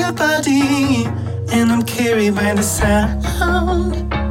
your body, and I'm carried by the sound.